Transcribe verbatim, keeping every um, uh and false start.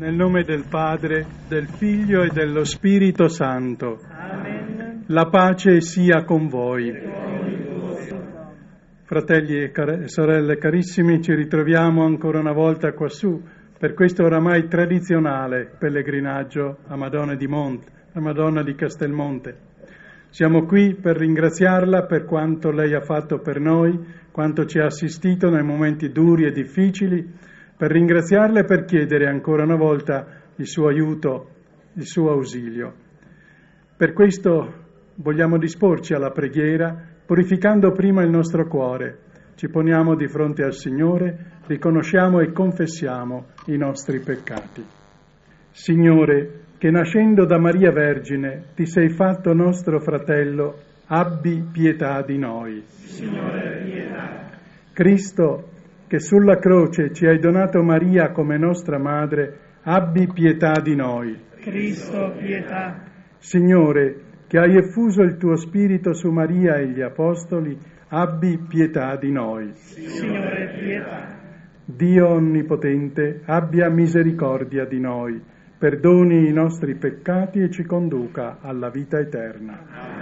Nel nome del Padre, del Figlio e dello Spirito Santo. Amen. La pace sia con voi. Fratelli e car- sorelle carissimi, ci ritroviamo ancora una volta quassù per questo oramai tradizionale pellegrinaggio a Madonna di Monte, a Madonna di Castelmonte. Siamo qui per ringraziarla per quanto lei ha fatto per noi, quanto ci ha assistito nei momenti duri e difficili, per ringraziarla e per chiedere ancora una volta il suo aiuto, il suo ausilio. Per questo vogliamo disporci alla preghiera, purificando prima il nostro cuore. Ci poniamo di fronte al Signore, riconosciamo e confessiamo i nostri peccati. Signore, che nascendo da Maria Vergine ti sei fatto nostro fratello, abbi pietà di noi. Signore, pietà. Cristo, che sulla croce ci hai donato Maria come nostra madre, abbi pietà di noi. Cristo, pietà. Signore, che hai effuso il tuo Spirito su Maria e gli Apostoli, abbi pietà di noi. Signore, pietà. Dio Onnipotente, abbia misericordia di noi, perdoni i nostri peccati e ci conduca alla vita eterna.